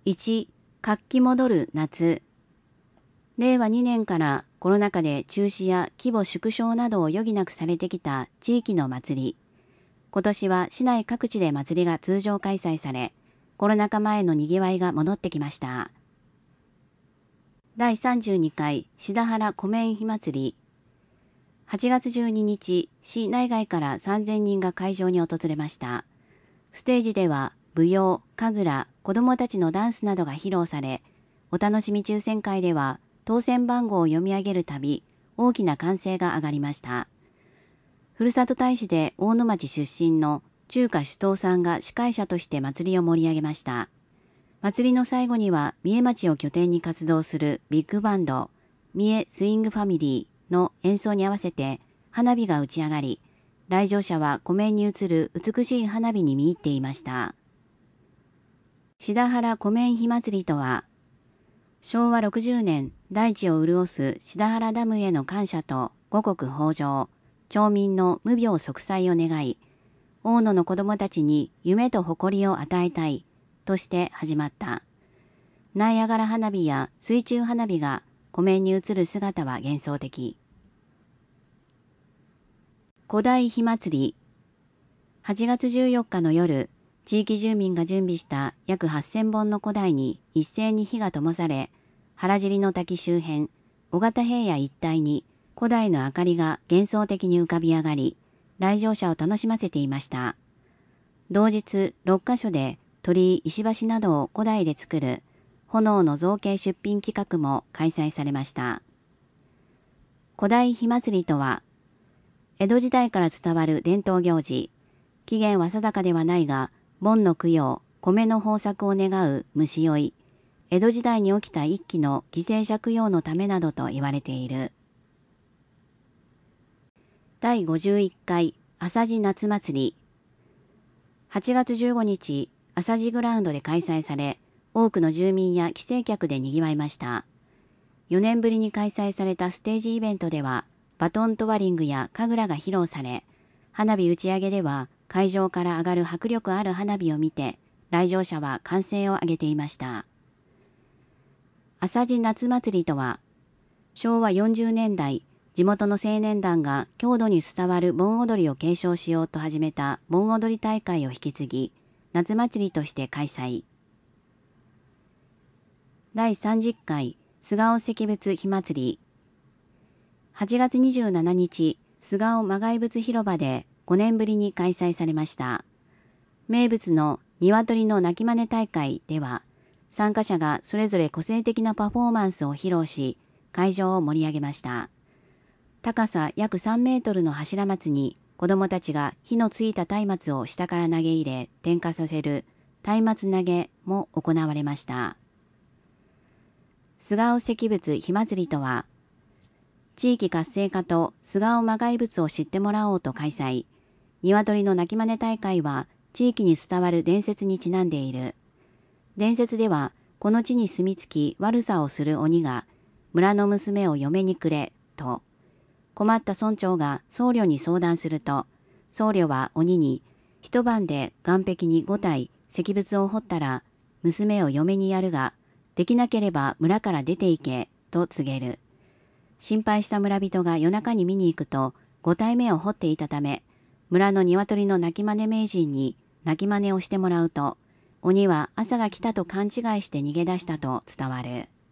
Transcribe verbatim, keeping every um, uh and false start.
いち、活気戻る夏。れいわにねんからコロナ禍で中止や規模縮小などを余儀なくされてきた地域の祭り。今年は市内各地で祭りが通常開催され、コロナ禍前の賑わいが戻ってきました。だいさんじゅうにかい志田原湖面火祭り。はちがつじゅうににち、市内外からさんぜんにんが会場に訪れました。ステージでは舞踊、神楽、子どもたちのダンスなどが披露され、お楽しみ抽選会では当選番号を読み上げるたび、大きな歓声が上がりました。ふるさと大使で大野町出身の中華首藤さんが司会者として祭りを盛り上げました。祭りの最後には三重町を拠点に活動するビッグバンド、三重スイングファミリーの演奏に合わせて花火が打ち上がり、来場者は湖面に映る美しい花火に見入っていました。志田原湖面火祭りとは、しょうわろくじゅうねん大地を潤す志田原ダムへの感謝と五穀豊穣、町民の無病息災を願い、大野の子どもたちに夢と誇りを与えたいとして始まった。ナイアガラ花火や水中花火が湖面に映る姿は幻想的。古代火祭り。はちがつじゅうよっかの夜、地域住民が準備した約はっせんぼんの古代に一斉に火が灯され、原尻の滝周辺、尾形平野一帯に古代の明かりが幻想的に浮かび上がり、来場者を楽しませていました。同日ろっかしょで鳥居、石橋などを古代で作る炎の造形出品企画も開催されました。古代火祭りとは、江戸時代から伝わる伝統行事、起源は定かではないが、盆の供養、米の豊作を願う虫追い、江戸時代に起きた一揆の犠牲者供養のためなどと言われている。だいごじゅういっかい朝地夏祭り。はちがつじゅうごにち、朝地グラウンドで開催され、多くの住民や帰省客で賑わいました。よねんぶりに開催されたステージイベントでは、バトントワリングや神楽が披露され、花火打ち上げでは会場から上がる迫力ある花火を見て、来場者は歓声を上げていました。朝地夏祭りとは、しょうわよんじゅうねんだい、地元の青年団が郷土に伝わる盆踊りを継承しようと始めた盆踊り大会を引き継ぎ、夏祭りとして開催。だいさんじゅっかい菅尾石仏火祭り。はちがつにじゅうしちにち、菅尾魔骸仏広場でごねんぶりに開催されました。名物の鶏の鳴き真似大会では、参加者がそれぞれ個性的なパフォーマンスを披露し、会場を盛り上げました。高さ約さんメートルの柱松に子どもたちが火のついた松明を下から投げ入れ点火させる松明投げも行われました。菅尾石仏火祭りとは、地域活性化と菅尾魔骸仏を知ってもらおうと開催。鶏の鳴き真似大会は地域に伝わる伝説にちなんでいる。伝説では、この地に住み着き悪さをする鬼が村の娘を嫁にくれと、困った村長が僧侶に相談すると、僧侶は鬼に一晩で岸壁にごたい石仏を掘ったら娘を嫁にやるが、できなければ村から出て行けと告げる。心配した村人が夜中に見に行くとごたいめを掘っていたため、村の鶏の鳴き真似名人に鳴き真似をしてもらうと、鬼は朝が来たと勘違いして逃げ出したと伝わる。